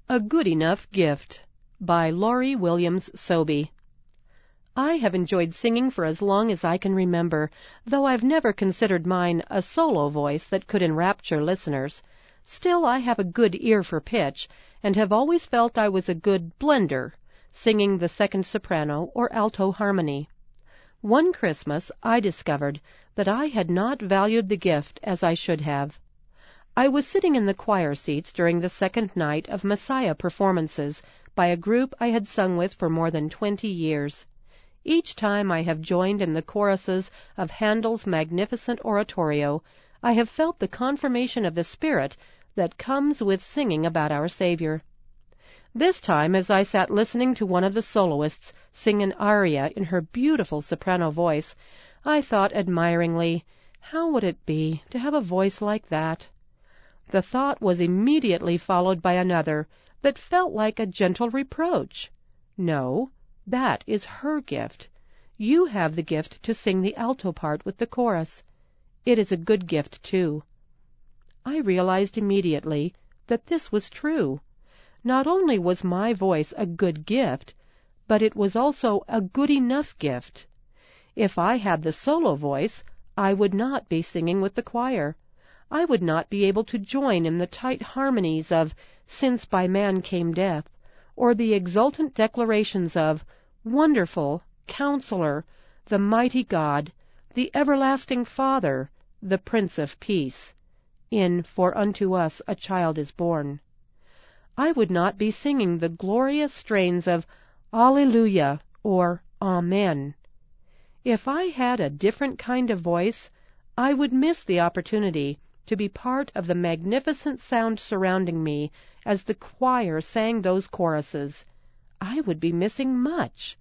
A Good Enough Gift by Laurie Williams Sobey. I have enjoyed singing for as long as I can remember, though I've never considered mine a solo voice that could enrapture listeners. Still, I have a good ear for pitch, and have always felt I was a good blender, singing the second soprano or alto harmony. One Christmas I discovered that I had not valued the gift as I should have. I was sitting in the choir seats during the second night of Messiah performances by a group I had sung with for more than 20 years. Each time I have joined in the choruses of Handel's magnificent oratorio, I have felt the confirmation of the Spirit that comes with singing about our Savior. This time, as I sat listening to one of the soloists sing an aria in her beautiful soprano voice, I thought admiringly, how would it be to have a voice like that? The thought was immediately followed by another that felt like a gentle reproach. No, that is her gift. You have the gift to sing the alto part with the chorus. It is a good gift, too. I realized immediately that this was true. Not only was my voice a good gift, but it was also a good enough gift. If I had the solo voice, I would not be singing with the choir. I would not be able to join in the tight harmonies of Since by Man Came Death, or the exultant declarations of Wonderful, Counselor, the Mighty God, the Everlasting Father, the Prince of Peace, in For unto us a child is born. I would not be singing the glorious strains of Alleluia or Amen. If I had a different kind of voice, I would miss the opportunity to be part of the magnificent sound surrounding me as the choir sang those choruses. I would be missing much.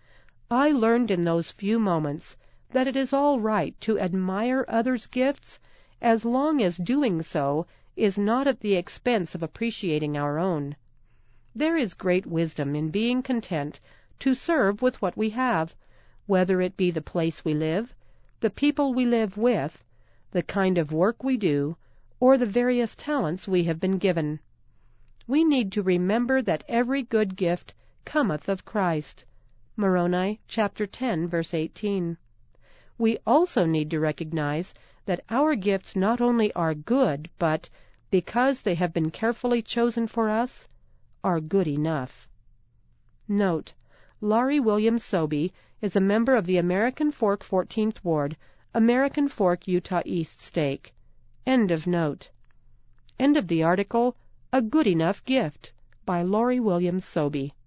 I learned in those few moments that it is all right to admire others' gifts as long as doing so is not at the expense of appreciating our own. There is great wisdom in being content to serve with what we have, whether it be the place we live, the people we live with, the kind of work we do, or the various talents we have been given. We need to remember that every good gift cometh of Christ. Moroni chapter 10, verse 18. We also need to recognize that our gifts not only are good, but, because they have been carefully chosen for us, are good enough. Note: Laurie Williams Sobey is a member of the American Fork 14th Ward, American Fork, Utah East Stake. End of note. End of the article, A Good Enough Gift, by Laurie Williams Sobey.